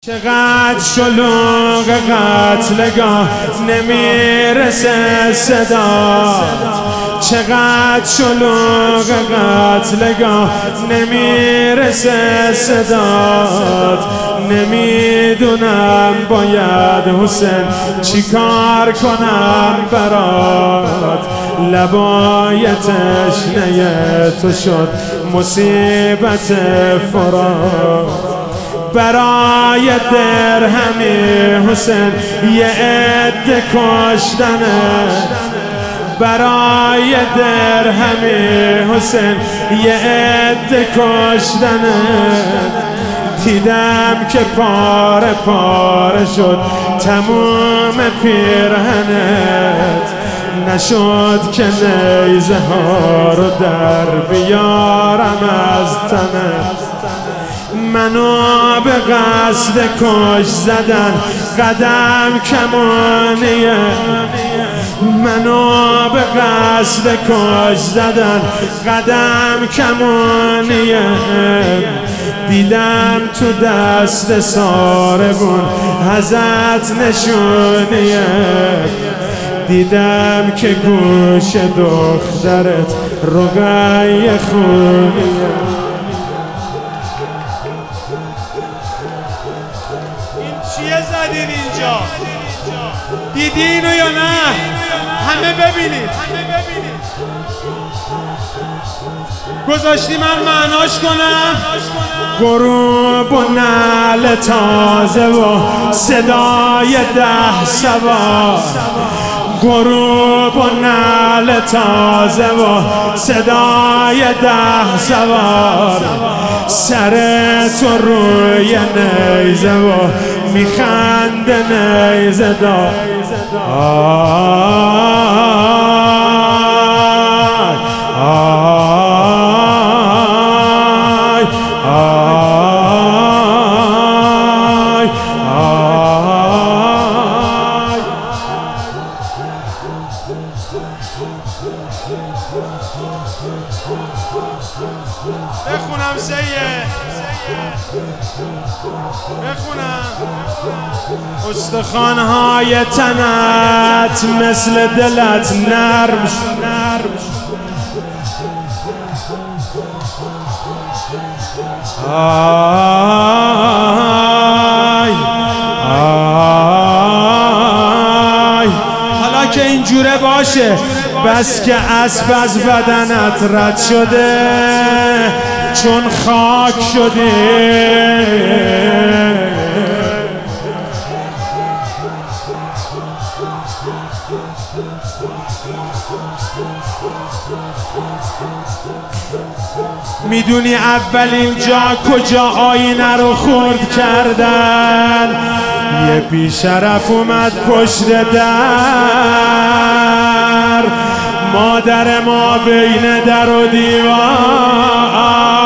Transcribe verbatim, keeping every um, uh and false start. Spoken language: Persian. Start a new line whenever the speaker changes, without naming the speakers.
چقدر شلوغ قتلگاه نمیرسه صدا، چقدر شلوغ قتلگاه نمیرسه صدات. نمیدونم باید حسین چی کار کنم برات. لبای تشنه تو شد مصیبت فرات. برای درهمی حسین یه عده کشتنه، برای درهمی حسین یه عده کشتنه. دیدم که پاره پاره شد تموم پیرهنت، نشد که نیزه ها رو در بیارم از تنت. منو به قصد کش زدن قدم کمانیه، منو به قصد کش زدن قدم کمانیه. دیدم تو دست ساربون ازت نشونیه، دیدم که گوش دخترت رقیه خونیه.
چیه زدین اینجا؟ دیدینو یا نه؟ همه ببینید. گذاشتی من معناش کنم؟
غروب و نعل تازه و صدای ده سوار، غروب و نعل تازه و صدای ده سوار. سر تو روی نیزه و میخنده نیزه دار.
بخونم سیه بخونم.
استخوان‌های تنت مثل دلت نرم نرم. آی آی حالا که اینجوره باشه، بس که اسب از بدنت رد شده چون خاک شده. میدونی اولین جا کجا آینه رو خورد کردن؟ یه بیشرف اومد پشت در، مادر ما بین در و دیوار